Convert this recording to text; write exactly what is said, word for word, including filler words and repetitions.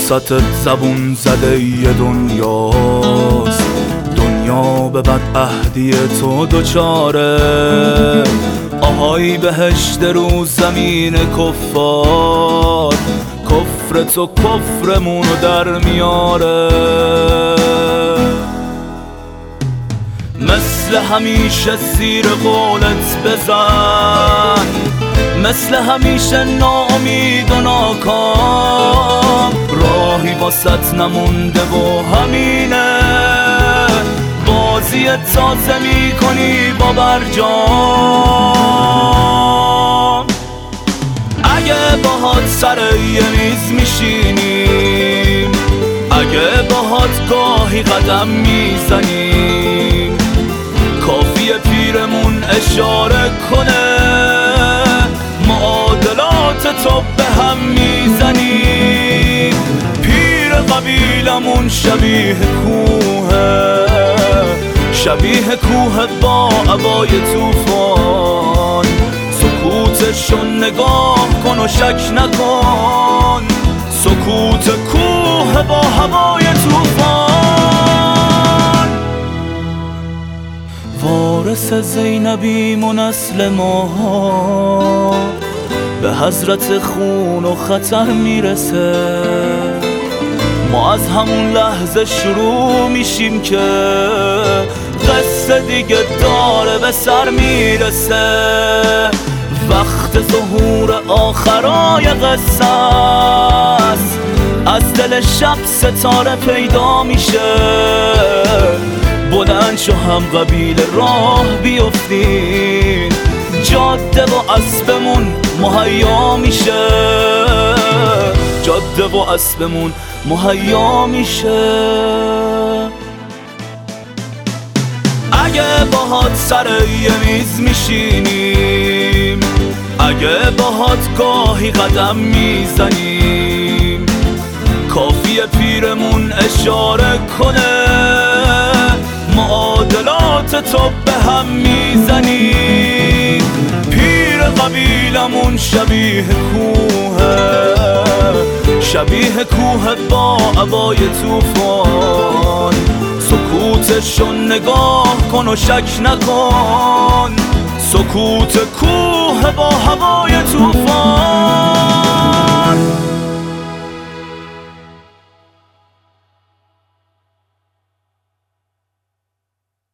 واسطت زبون زده ی دنیاست، دنیا به بدعهدی تو دوچاره. آهای بهشت رو زمین کفار، کفر تو کفرمونو در میاره. مثل همیشه زیر قولت بزن، مثل همیشه ناامید و ناکام. راهی واسط نمونده و همینه، بازی تازه میکنی با برجام. اگه باهات سر یه میز میشینیم، اگه باهات گاهی قدم میزنیم، کافیه پیرمون اشاره کنه، معادلات تو به هم میزنیم. پیر قبیلمون شبیه کوه، شبیه کوه با عبای توفان. سکوتشو نگاه کن و شک نکن، سکوت کوه با هوای توفان. وارث زینبیم و نسل ما به حضرت خون و خطر میرسه. ما از همون لحظه شروع میشیم که قصه دیگه داره به سر میرسه. وقت ظهور آخرای قصه است، از دل شب ستاره پیدا میشه. بلند شو هم قبیل راه بیفتین، جاده و اسبمون مهیا میشه، جاده و اسبمون مهیا میشه. اگه باهات سر یه میز میشینیم، اگه باهات گاهی قدم میزنیم، کافیه پیرمون اشاره کنه، معادلات تو به هم میزنیم. پیر قبیلمون شبیه کوه، شبیه کوه با عبای توفان. سکوتشو نگاه کن و شک نکن، سکوت کوه